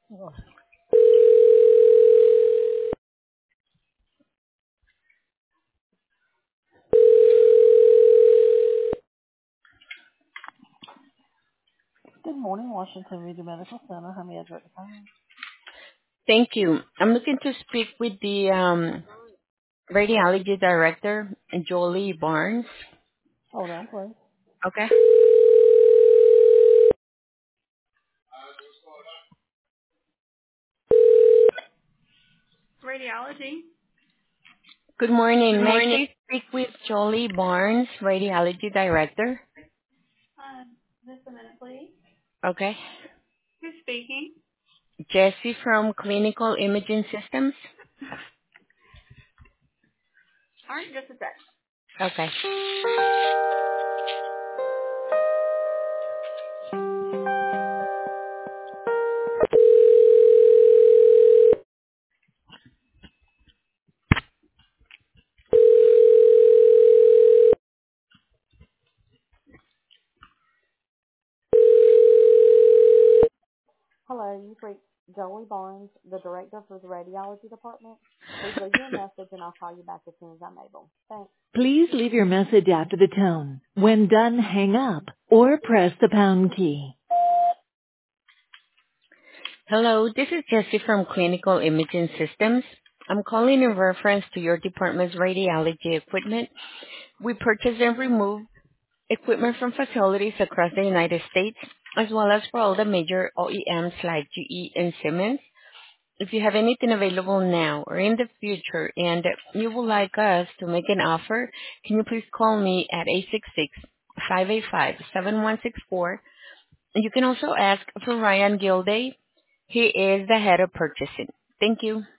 Oh, good morning, Washington Regional Medical Center. How may I direct the call? Thank you. I'm looking to speak with the radiology director, Jolie Barnes. Hold on, please. Okay. Radiology. Good Good morning. May I morning. please speak with Jolie Barnes, radiology director? Just a minute, please. Okay. Who's speaking? Jessie from Clinical Imaging Systems. All right, just a sec. Okay. Hello, you've reached Jolie Barnes, the director for the radiology department. Please leave me a message and I'll call you back as soon as I'm able. Thanks. Please leave your message after the tone. When done, hang up or press the pound key. Hello, this is Jessie from Clinical Imaging Systems. I'm calling in reference to your department's radiology equipment. We purchase and remove equipment from facilities across the United States, as well as for all the major OEMs like GE and Siemens. If you have anything available now or in the future and you would like us to make an offer, can you please call me at 866-585-7164? You can also ask for Ryan Gilday. He is the head of purchasing. Thank you.